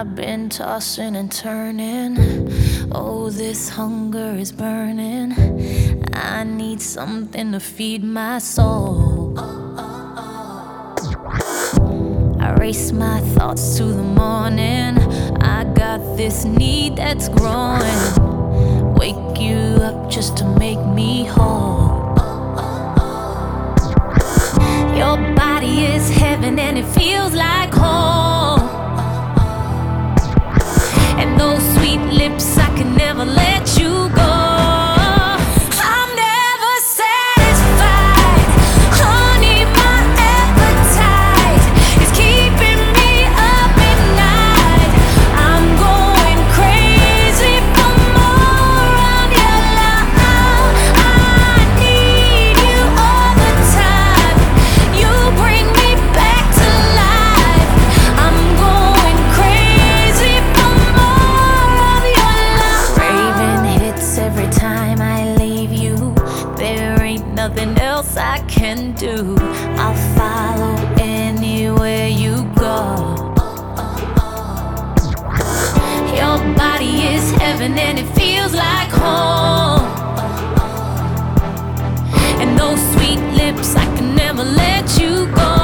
I've been tossing and turning. Oh, this hunger is burning. I need something to feed my soul. I race my thoughts to the morning. I got this need that's growing. Wake you up just to make me whole. Your body is heaven and it feels like home. And those sweet lips, I can never let you go. I'm never satisfied. Honey, my appetite is keeping me up at night. I'm going crazy for more of your love. I need you all the time. You bring me back to life. I'm going crazy for more of your love. Craving hits every time I leave you. There ain't nothing else I can do. I'll follow anywhere you go. Your body is heaven and it feels like home. And those sweet lips, I can never let you go.